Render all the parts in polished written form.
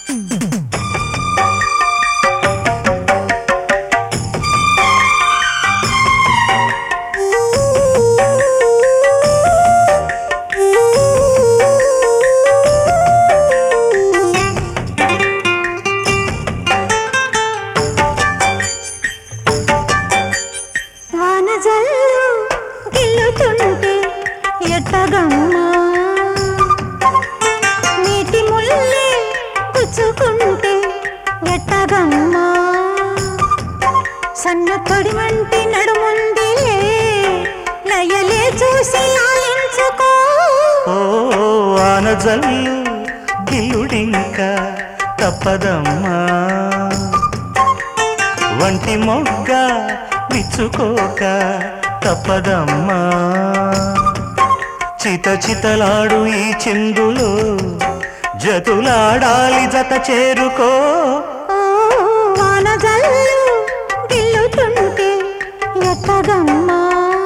సన్న తొడిమంటి నడుముందిలే లయలే చూసి లాలించుకో ఓ ఆనజల్లు గిల్లుడింక తప్పదమ్మా వంటి మొగ్గ విచ్చుకోక తప్పదమ్మా చిత చితలాడు ఈ చిందులో జతులాడాలి జత చేరుకో వానజల్లు గిల్లుతుంటే ఎట్టగమ్మా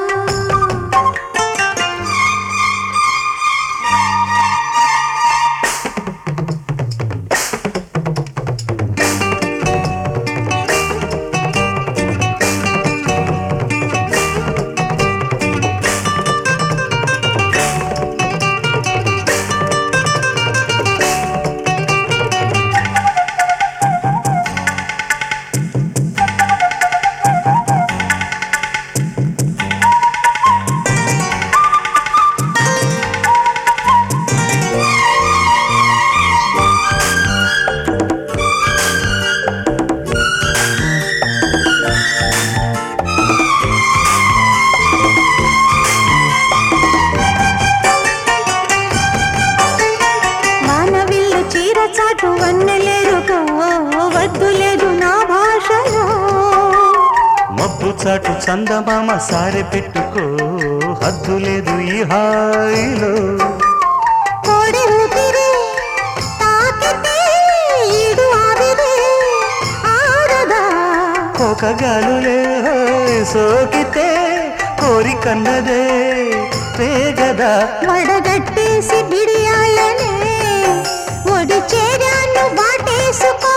చాటు వన్నెలేరుకో వద్దు లేదు నా భాషలో మబ్బు చాటు చందమామ సారె పెట్టుకో హద్దు లేదు ఈ హాయిలో కోడి ఊపిరి తాకితే ఈడు ఆవిరే ఆడదా కోకగాలులే సోకితే కోరికన్నదే పేగదా వడగట్టేసి బిడియాలనే ఒడి చేరాను వాటేసుకో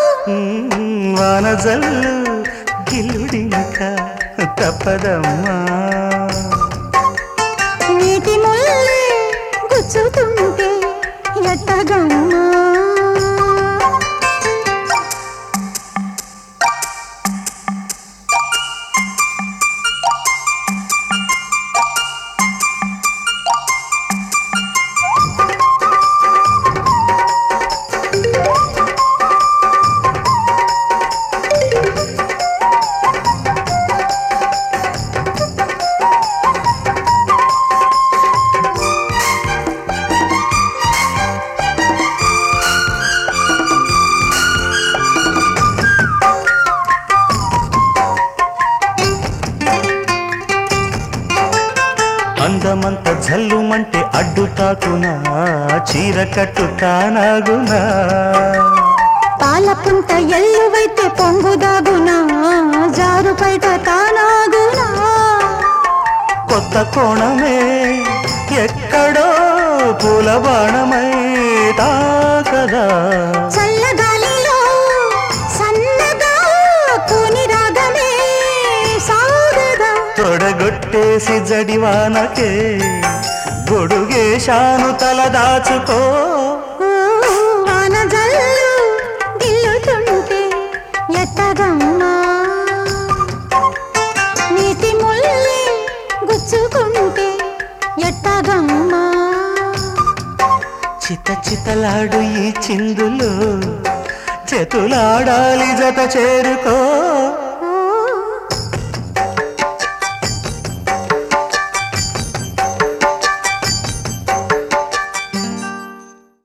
వానజల్లు గిల్లుడింక తప్పదమ్మా నీటి ముల్లే గుచ్చుతుంటే ఎట్టగమ్మా అందమంత జల్లుమంటే అడ్డు తాకునా చీర కట్టు తానాగునా పాలపుంట ఎల్లువైతే పొంగుదాగునా జారు బయట తానాగునా కొత్త కోణమే ఎక్కడో పూల బాణమై తాకదా చల్లగాలిలో సన్నగా కూని రాగమే సాగదా తొడగొట్టేసి జడివానకే గొడుగేశాను తల దాచుకో వానజల్లు గిల్లుతుంటే ఎట్టగమ్మా నీటి ముల్లే గుచ్చుకుంటే ఎట్టగమ్మా చిత చితలాడు ఈ చిందులో చేతులాడాలి జత చేరుకో